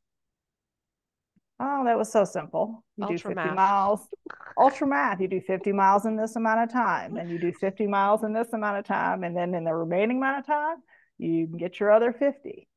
Oh, that was so simple. You do Ultra 50 math. miles, ultra math. You do 50 miles in this amount of time. Then you do 50 miles in this amount of time. And then in the remaining amount of time, you can get your other 50.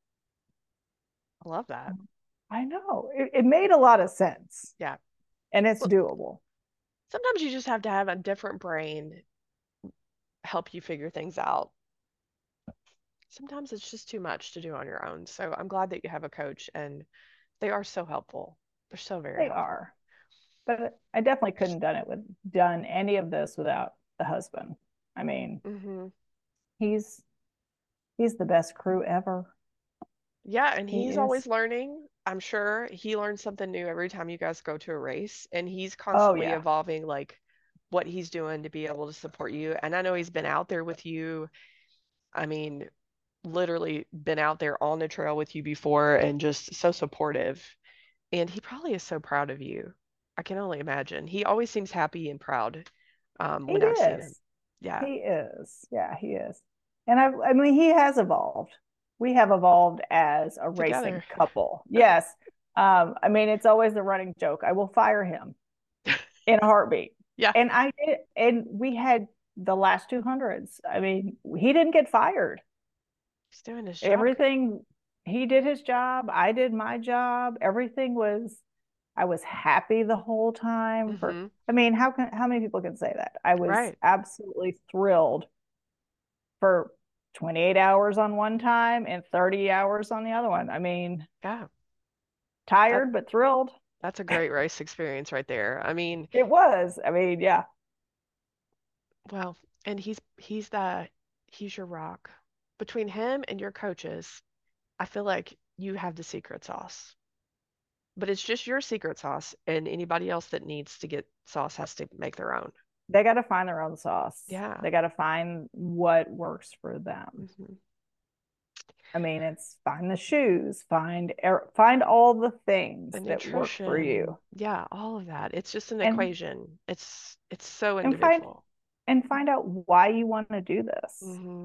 I love that. I know. It made a lot of sense Yeah. and it's Well, doable. sometimes you just have to have a different brain help you figure things out. Sometimes it's just too much to do on your own. So I'm glad that you have a coach and they are so helpful. They're so very They helpful. are. But I definitely couldn't done any of this without the husband. I mean, Hmm. he's he's the best crew ever. Yeah, and He he's is. always learning. I'm sure he learns something new every time you guys go to a race, and he's Oh constantly yeah, evolving like what he's doing to be able to support you. And I know he's been out there with you. I mean, literally been out there on the trail with you before and just so supportive. And he probably is so proud of you. I can only imagine. He always seems happy and proud he when I've seen him. is. Yeah, He is. Yeah, he is. And I mean, he has evolved. We have evolved as a together. racing couple. Yes. I mean, it's always a running joke. I will fire him in a heartbeat. Yeah, And I did, and we had the last 200s. I mean, he didn't get fired. he's doing his job. Everything, he did his job, I did my job. Everything was, I was happy the whole time for, Hmm. I mean, how many people can say that? I was Right. absolutely thrilled for 28 hours on one time and 30 hours on the other one. I mean, Yeah. That tired but thrilled. that's a great race experience right there. I mean, It was. I mean, yeah. well, and he's your rock. Between him and your coaches, I feel like you have the secret sauce. But it's just your secret sauce, and anybody else that needs to get sauce has to make their own. They got to find their own sauce. Yeah. They got to find what works for them. Hmm. I mean, it's find the shoes, find all the The things that work for nutrition, you, yeah, all of that. It's just an and equation. It's so and find individual. and find out why you want to do this. Hmm.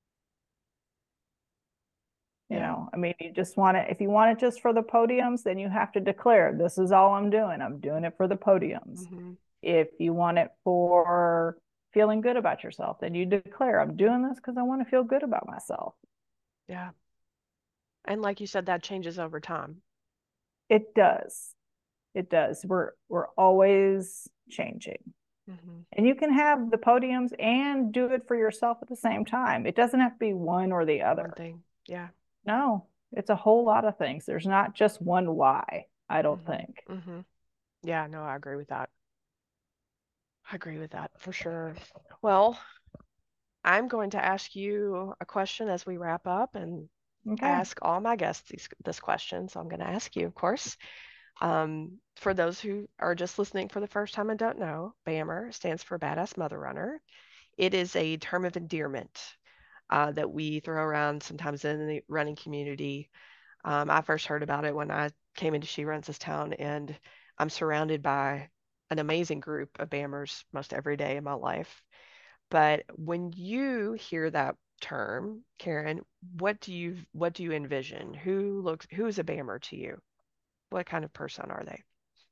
You Yeah. know, I mean, you just want it. If you want it just for the podiums, then you have to declare this is all I'm doing. I'm doing it for the podiums. Hmm. If you want it for feeling good about yourself, then you declare I'm doing this because I want to feel good about myself. Yeah. And like you said, that changes over time. It does. It does. We're always changing. Hmm. And you can have the podiums and do it for yourself at the same time. It doesn't have to be one or the One other. thing. Yeah. No, it's a whole lot of things. There's not just one why, I don't Hmm. think. Hmm. Yeah, no, I agree with that. I agree with that for sure. Well, I'm going to ask you a question as we wrap up, and I Okay. ask all my guests this question, so I'm going to ask you, of course. For those who are just listening for the first time and don't know, BAMR stands for Badass Mother Runner. It is a term of endearment that we throw around sometimes in the running community. I first heard about it when I came into She Runs This Town, and I'm surrounded by an amazing group of BAMers most every day in my life. But when you hear that term, Karen, what do you envision? Who is a BAMer to you? What kind of person are they?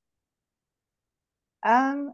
Um,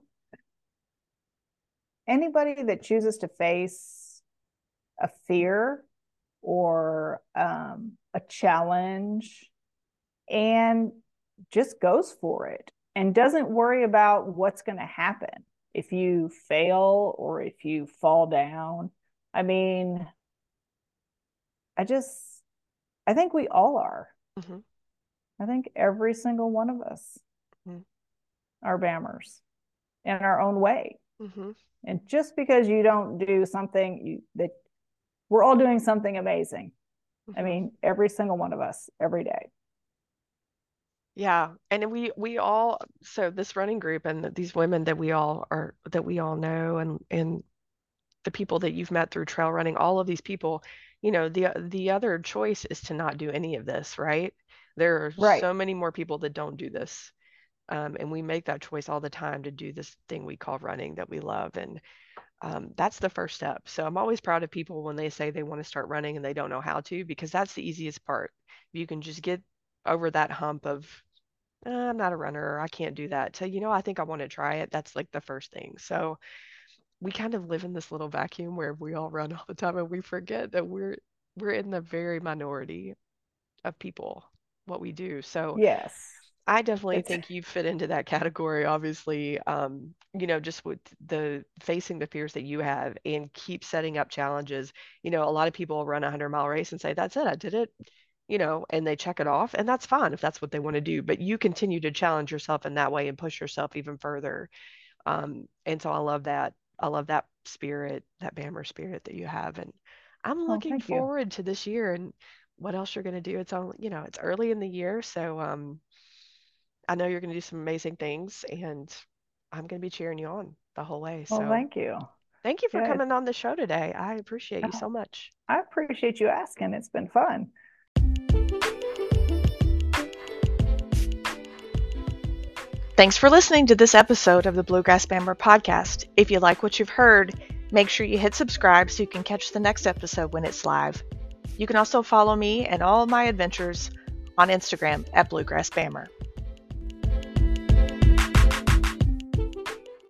Anybody that chooses to face a fear or a challenge and just goes for it and doesn't worry about what's going to happen if you fail or if you fall down. I mean, I just, I think we all are. Hmm. I think every single one of us Hmm. are BAMers in our own way. Hmm. And just because you don't do something that we're all doing something amazing. I Hmm. mean, every single one of us, every day. Yeah, and we all, so this running group and these women that we all know, and the people that you've met through trail running, all of these people, the other choice is to not do any of this, right? There are Right. so many more people that don't do this. And we make that choice all the time to do this thing we call running that we love. And that's the first step. So I'm always proud of people when they say they want to start running and they don't know how to, because that's the easiest part. You can just get over that hump of, I'm not a runner, or I can't do that. So, I think I want to try it. That's like the first thing. So we kind of live in this little vacuum where we all run all the time and we forget that we're in the very minority of people what we do. So Yes. I definitely It's think you fit into that category, obviously. Just with the facing the fears that you have and keep setting up challenges. A lot of people run a 100-mile race and say, that's it, I did it, and they check it off, and that's fine if that's what they want to do. But you continue to challenge yourself in that way and push yourself even further. And so I love that. I love that spirit, that Bammer spirit that you have. And I'm Oh, looking thank you. forward to this year and what else you're going to do. It's early in the year, so I know you're going to do some amazing things, and I'm going to be cheering you on the whole way. Well, So thank you. thank you for Yeah, coming on the show today. I appreciate you oh, so much. I appreciate you asking. It's been fun. Thanks for listening to this episode of the Bluegrass Bamber podcast. If you like what you've heard, make sure you hit subscribe so you can catch the next episode when it's live. You can also follow me and all of my adventures on Instagram at Bluegrass Bamber.